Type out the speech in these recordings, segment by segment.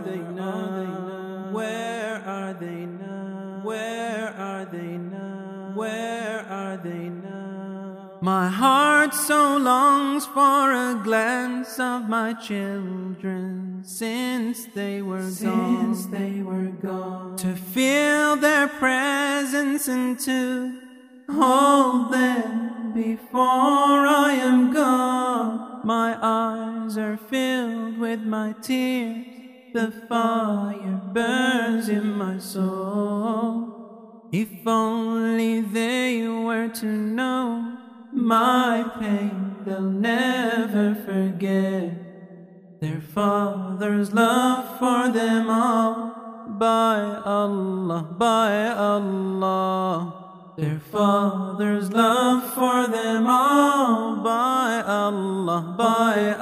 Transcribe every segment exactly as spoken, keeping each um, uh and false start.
they now? Where are they now? Where are they now? Where are they now? My heart so longs for a glance of my children since they were gone. Since they were gone. To feel their presence and to hold them before I am gone. My eyes are filled with my tears. The fire burns in my soul. If only they were to know my pain, they'll never forget their father's love for them all. By Allah, by Allah, their father's love for them all. By Allah, by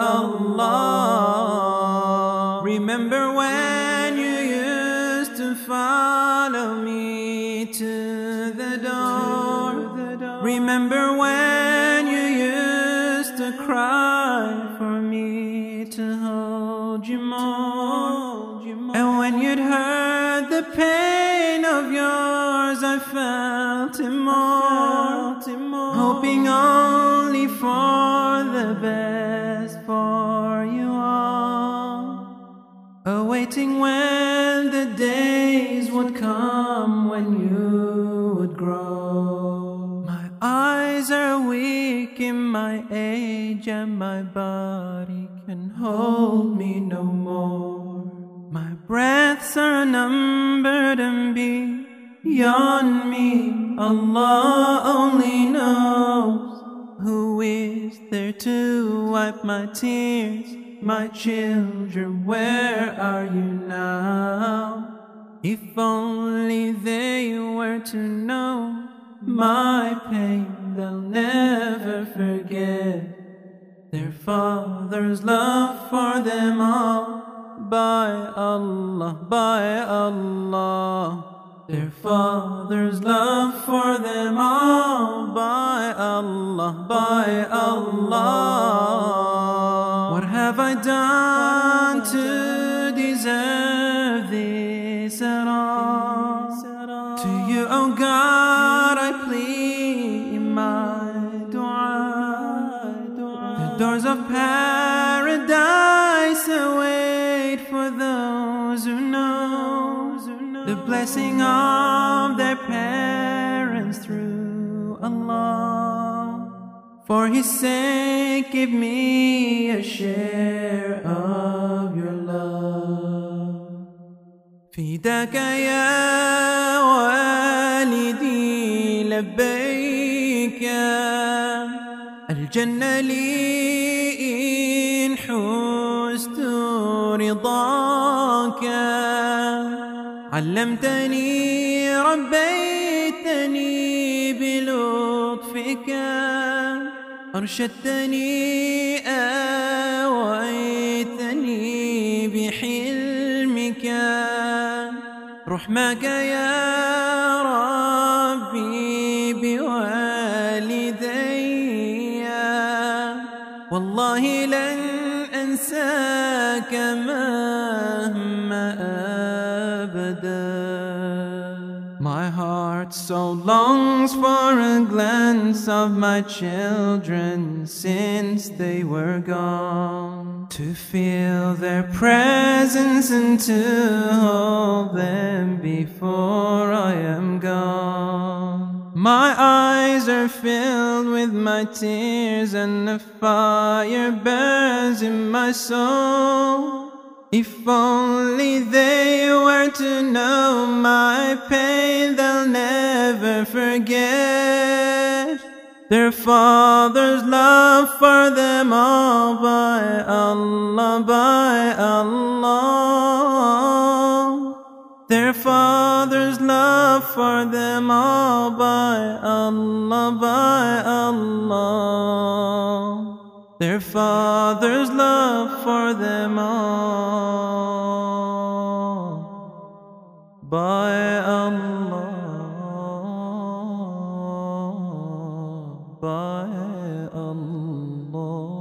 Allah. Remember when you used to follow me to the door. Remember when you used to cry for me to hold you more. And when you'd heard the pain of yours, I felt it more, hoping only for the best for you all, awaiting when the days would come when you would grow. My eyes are weak in my age and my body can hold me no more. My breaths are numbered and beyond me Allah only knows. Who is there to wipe my tears? My children, where are you now? If only they were to know my pain, they'll never forget their father's love for them all. By Allah, by Allah, their father's love for them all. By Allah, by Allah. What have I done to deserve this at all? To you, oh God, I plead in my dua. The doors of paradise await for those who know the blessing of their parents through Allah. For His sake, give me a share of your love. فداك يا والدي لبيك الجنة لي إن حزت رضاك. علمتني ربيتني بلطفك أرشدتني آويتني بحلمك. رحمك يا ربي بوالدي والله لن أنساك مهما أبدا. My heart so longs for a glance of my children since they were gone, to feel their presence and to hold them before I am gone. My eyes are filled with my tears and the fire burns in my soul. If only they were to know my pain, they'll never forget their father's love for them all. By Allah, by Allah, their father's love for them all. By Allah, by Allah, their father's love for them all. By Allah, by Allah.